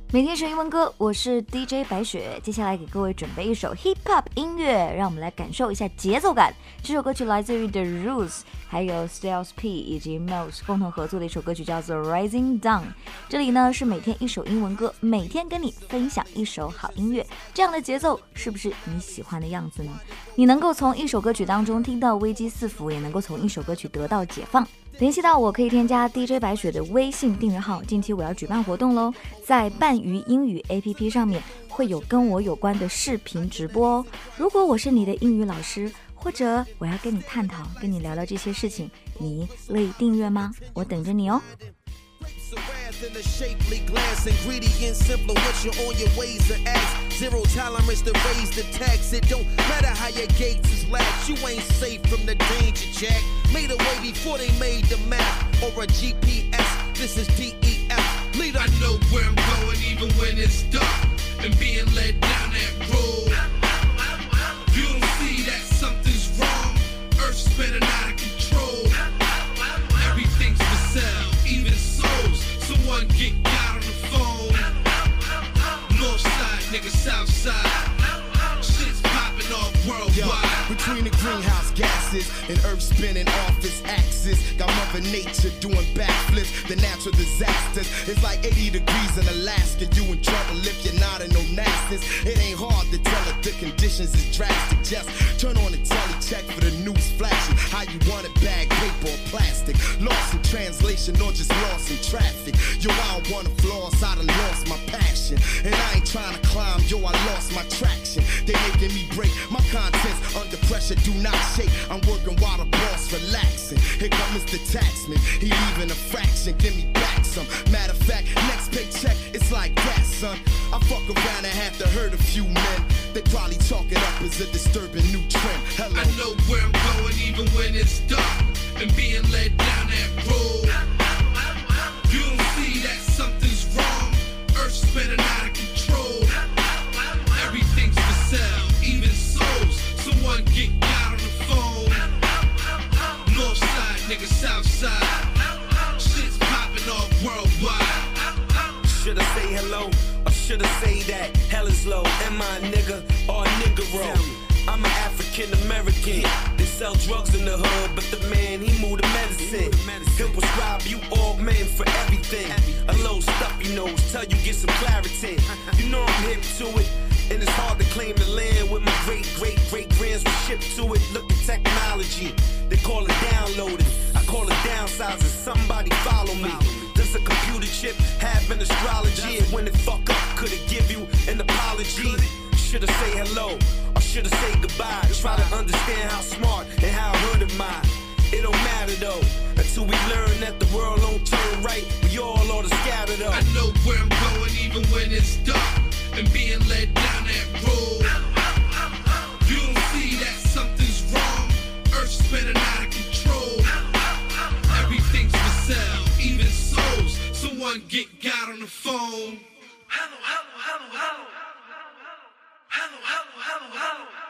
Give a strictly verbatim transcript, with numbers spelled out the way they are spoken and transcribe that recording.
每天学英文歌，我是 D J 白雪，接下来给各位准备一首 Hip Hop 音乐，让我们来感受一下节奏感。这首歌曲来自于 The Roots， 还有 Styles P 以及 Mose 共同合作的一首歌曲叫做 Rising Dawn。这里呢是每天一首英文歌，每天跟你分享一首好音乐，这样的节奏是不是你喜欢的样子呢？你能够从一首歌曲当中听到危机四伏，也能够从一首歌曲得到解放。联系到我可以添加 D J 白雪的微信订阅号，近期我要举办活动咯，在伴鱼英语 A P P 上面会有跟我有关的视频直播哦。如果我是你的英语老师，或者我要跟你探讨，跟你聊聊这些事情，你乐意订阅吗？我等着你哦。 In a shapely glass, ingredients influential on your ways and acts. Zero tolerance to raise the tax. It don't matter how your gates is latched. You ain't safe from the danger, Jack. Made a way before they made the map or a G P S. This is D E F. Lead, I know where I'm going, even when it's dark and being led down that road. You don't see that something's wrong. Earth's spinning out of control. Everything's for sale, even souls. Someone get got on the phone. North side, nigga, south side. Shit's popping off worldwide. Yo, between the greenhouse gases and earth spinning off its axis, got Mother Nature doing backflips. The natural disasters. It's like eighty degrees in Alaska. You in trouble if you're not in no NASA's. It ain't hard to tell if the conditions is drastic. Just turn on the telly, check for the news flashing. How you want it, bag, paper, or plastic. Lost in translation or just lost in traffic. Yo, I don't wanna floss, I done lost my passion. And I ain't trying to climb, yo, I lost my traction. They making me break my contents under pressure, do not shake. I'm working while the boss relaxing. Here come Mister Taxman, he leaving a fraction, give me back some. Matter of fact, next paycheck, it's like that, son. I fuck around and have to hurt a few men. They probably chalk it up as a disturbing new trend. Hello. I know where I'm going even when it's dark and being led down that road. You don't see that something's wrong. Earth's spinning out of control. Everything's for sale, even souls. Someone get got on the phone. North side, nigga, south side. Shit's popping off worldwide. Should I say hello or should I say that? Hell is low, am I a nigga or a nigga roll? I'm an African American. They sell drugs in the hood, but the man, he move the medicine. He'll prescribe you all men for everything. A little stuffy nose, tell you get some clarity. You know I'm hip to it, and it's hard to claim the land with my great, great, great grands were shipped to it. Look at technology, they call it downloading. I call it downsizing, somebody follow me. Does a computer chip have an astrology? And when it fuck up, could it give you an apology? Should I say hello or should I say goodbye? Try to understand how smart and how hood am I. It don't matter though, until we learn that the world don't turn right. We all ought to scatter though. I know where I'm going even when it's dark and being led down that road. You don't see that something's wrong. Earth's spinning out of control. Everything's for sale, even souls. Someone get got on the phone. Hello, hello, hello, hello. Hello, hello, hello, hello.